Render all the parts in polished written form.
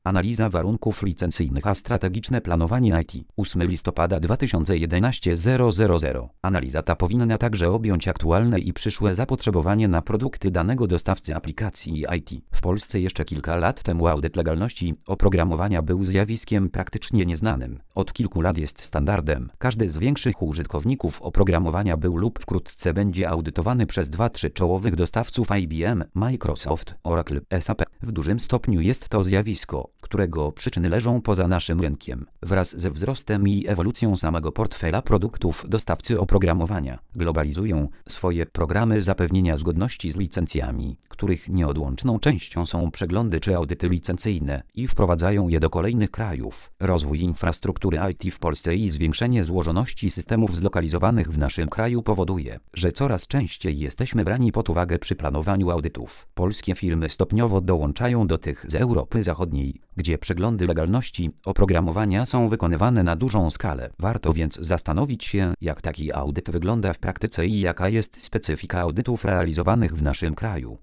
Analiza warunków licencyjnych a strategiczne planowanie IT. 8 listopada 2011 000. Analiza ta powinna także objąć aktualne i przyszłe zapotrzebowanie na produkty danego dostawcy aplikacji IT. W Polsce jeszcze kilka lat temu audyt legalności oprogramowania był zjawiskiem praktycznie nieznanym. Od kilku lat jest standardem. Każdy z większych użytkowników oprogramowania był lub wkrótce będzie audytowany przez 2-3 czołowych dostawców IBM, Microsoft, Oracle, SAP. W dużym stopniu jest to zjawisko, którego przyczyny leżą poza naszym rynkiem. Wraz ze wzrostem i ewolucją samego portfela produktów dostawcy oprogramowania globalizują swoje programy zapewnienia zgodności z licencjami, których nieodłączną częścią są przeglądy czy audyty licencyjne i wprowadzają je do kolejnych krajów. Rozwój infrastruktury IT w Polsce i zwiększenie złożoności systemów zlokalizowanych w naszym kraju powoduje, że coraz częściej jesteśmy brani pod uwagę przy planowaniu audytów. Polskie firmy stopniowo dołączają do tych z Europy Zachodniej, gdzie przeglądy legalności oprogramowania są wykonywane na dużą skalę. Warto więc zastanowić się, jak taki audyt wygląda w praktyce i jaka jest specyfika audytów realizowanych w naszym kraju.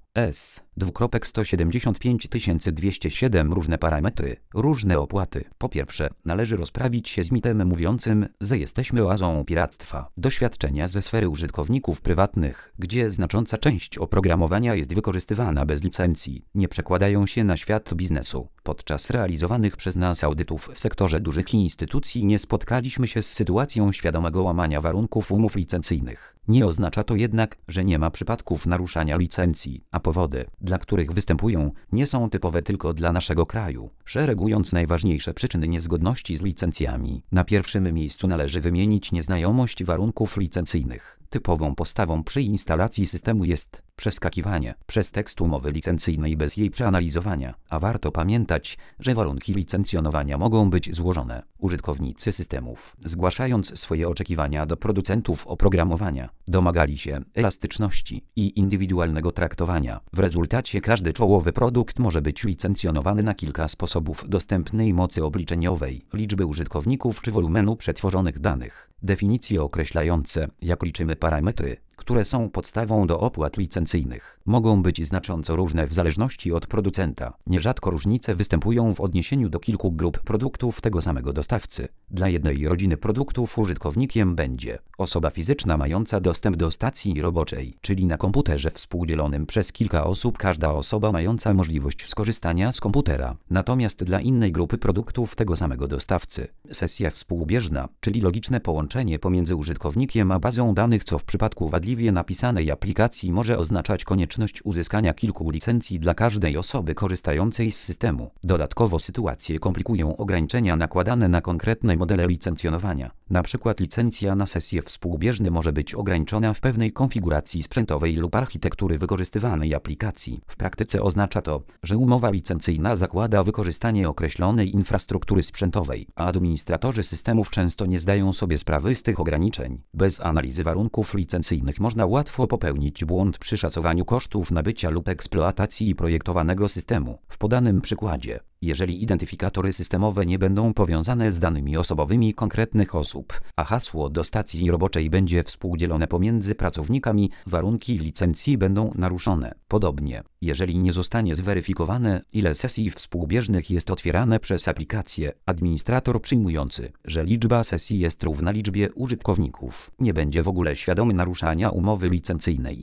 S.275.207 Różne parametry, różne opłaty. Po pierwsze, należy rozprawić się z mitem mówiącym, że jesteśmy oazą piractwa. Doświadczenia ze sfery użytkowników prywatnych, gdzie znacząca część oprogramowania jest wykorzystywana bez licencji, nie przekładają się na świat biznesu. Podczas realizowanych przez nas audytów w sektorze dużych instytucji nie spotkaliśmy się z sytuacją świadomego łamania warunków umów licencyjnych. Nie oznacza to jednak, że nie ma przypadków naruszania licencji, a powody, dla których występują, nie są typowe tylko dla naszego kraju. Szeregując najważniejsze przyczyny niezgodności z licencjami, na pierwszym miejscu należy wymienić nieznajomość warunków licencyjnych. Typową postawą przy instalacji systemu jest przeskakiwanie przez tekst umowy licencyjnej bez jej przeanalizowania, a warto pamiętać, że warunki licencjonowania mogą być złożone. Użytkownicy systemów, zgłaszając swoje oczekiwania do producentów oprogramowania, domagali się elastyczności i indywidualnego traktowania. W rezultacie każdy czołowy produkt może być licencjonowany na kilka sposobów dostępnej mocy obliczeniowej, liczby użytkowników czy wolumenu przetworzonych danych. Definicje określające, jak liczymy parametry, które są podstawą do opłat licencyjnych, mogą być znacząco różne w zależności od producenta. Nierzadko różnice występują w odniesieniu do kilku grup produktów tego samego dostawcy. Dla jednej rodziny produktów użytkownikiem będzie osoba fizyczna mająca dostęp do stacji roboczej, czyli na komputerze współdzielonym przez kilka osób, każda osoba mająca możliwość skorzystania z komputera. Natomiast dla innej grupy produktów tego samego dostawcy, sesja współbieżna, czyli logiczne połączenie pomiędzy użytkownikiem a bazą danych, co w przypadku wadliwie napisanej aplikacji może oznaczać konieczność uzyskania kilku licencji dla każdej osoby korzystającej z systemu. Dodatkowo sytuację komplikują ograniczenia nakładane na konkretne modele licencjonowania. Na przykład licencja na sesje współbieżne może być ograniczona w pewnej konfiguracji sprzętowej lub architektury wykorzystywanej aplikacji. W praktyce oznacza to, że umowa licencyjna zakłada wykorzystanie określonej infrastruktury sprzętowej, a administratorzy systemów często nie zdają sobie sprawy z tych ograniczeń. Bez analizy warunków licencyjnych można łatwo popełnić błąd przy szacowaniu kosztów nabycia lub eksploatacji projektowanego systemu. W podanym przykładzie, jeżeli identyfikatory systemowe nie będą powiązane z danymi osobowymi konkretnych osób, a hasło do stacji roboczej będzie współdzielone pomiędzy pracownikami, warunki licencji będą naruszone. Podobnie, jeżeli nie zostanie zweryfikowane, ile sesji współbieżnych jest otwierane przez aplikację, administrator przyjmujący, że liczba sesji jest równa liczbie użytkowników, nie będzie w ogóle świadomy naruszania umowy licencyjnej.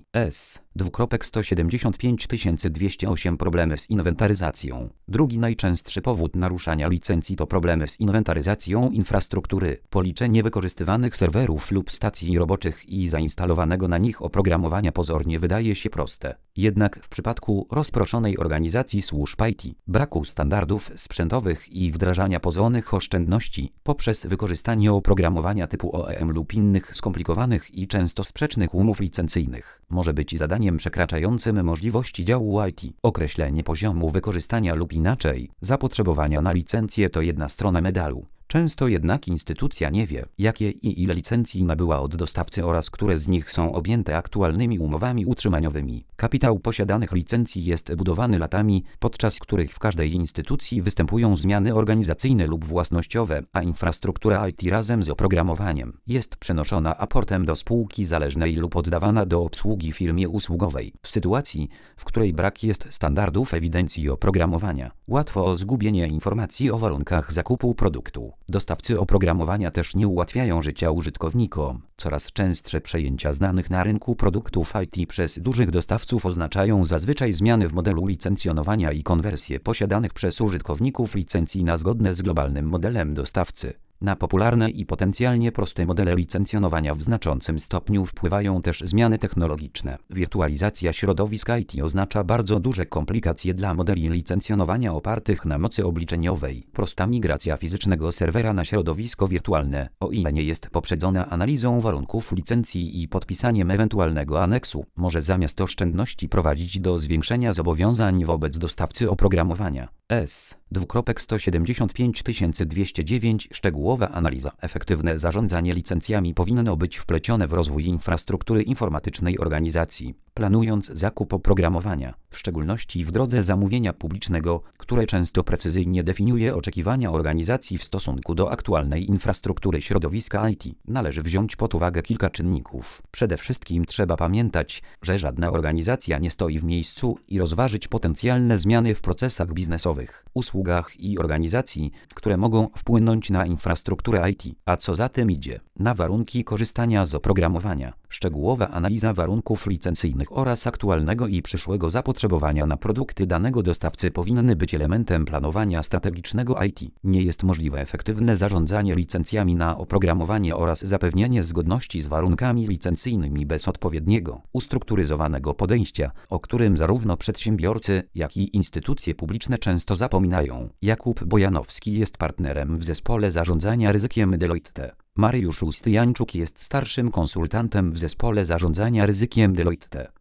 S.275.208 Problemy z inwentaryzacją. Drugi najczęstszy powód naruszania licencji to problemy z inwentaryzacją infrastruktury. Policzenie wykorzystywanych serwerów lub stacji roboczych i zainstalowanego na nich oprogramowania pozornie wydaje się proste. Jednak w przypadku rozproszonej organizacji służb IT, braku standardów sprzętowych i wdrażania pozornych oszczędności poprzez wykorzystanie oprogramowania typu OEM lub innych skomplikowanych i często sprzecznych umów licencyjnych, może być zadaniem przekraczającym możliwości działu IT. Określenie poziomu wykorzystania lub inaczej zapotrzebowania na licencję to jedna strona medalu. Często jednak instytucja nie wie, jakie i ile licencji nabyła od dostawcy oraz które z nich są objęte aktualnymi umowami utrzymaniowymi. Kapitał posiadanych licencji jest budowany latami, podczas których w każdej instytucji występują zmiany organizacyjne lub własnościowe, a infrastruktura IT razem z oprogramowaniem jest przenoszona aportem do spółki zależnej lub oddawana do obsługi firmie usługowej. W sytuacji, w której brak jest standardów ewidencji oprogramowania, łatwo o zgubienie informacji o warunkach zakupu produktu. Dostawcy oprogramowania też nie ułatwiają życia użytkownikom. Coraz częstsze przejęcia znanych na rynku produktów IT przez dużych dostawców oznaczają zazwyczaj zmiany w modelu licencjonowania i konwersję posiadanych przez użytkowników licencji na zgodne z globalnym modelem dostawcy. Na popularne i potencjalnie proste modele licencjonowania w znaczącym stopniu wpływają też zmiany technologiczne. Wirtualizacja środowiska IT oznacza bardzo duże komplikacje dla modeli licencjonowania opartych na mocy obliczeniowej. Prosta migracja fizycznego serwera na środowisko wirtualne, o ile nie jest poprzedzona analizą warunków licencji i podpisaniem ewentualnego aneksu, może zamiast oszczędności prowadzić do zwiększenia zobowiązań wobec dostawcy oprogramowania. S. Szczegółowa analiza. Efektywne zarządzanie licencjami powinno być wplecione w rozwój infrastruktury informatycznej organizacji. Planując zakup oprogramowania, w szczególności w drodze zamówienia publicznego, które często precyzyjnie definiuje oczekiwania organizacji w stosunku do aktualnej infrastruktury środowiska IT, należy wziąć pod uwagę kilka czynników. Przede wszystkim trzeba pamiętać, że żadna organizacja nie stoi w miejscu i rozważyć potencjalne zmiany w procesach biznesowych, usługach i organizacji, które mogą wpłynąć na infrastrukturę IT, a co za tym idzie, na warunki korzystania z oprogramowania. Szczegółowa analiza warunków licencyjnych oraz aktualnego i przyszłego zapotrzebowania na produkty danego dostawcy powinny być elementem planowania strategicznego IT. Nie jest możliwe efektywne zarządzanie licencjami na oprogramowanie oraz zapewnienie zgodności z warunkami licencyjnymi bez odpowiedniego, ustrukturyzowanego podejścia, o którym zarówno przedsiębiorcy, jak i instytucje publiczne często zapominają. Jakub Bojanowski jest partnerem w zespole zarządzania ryzykiem Deloitte. Mariusz Ustyjańczuk jest starszym konsultantem w zespole zarządzania ryzykiem Deloitte.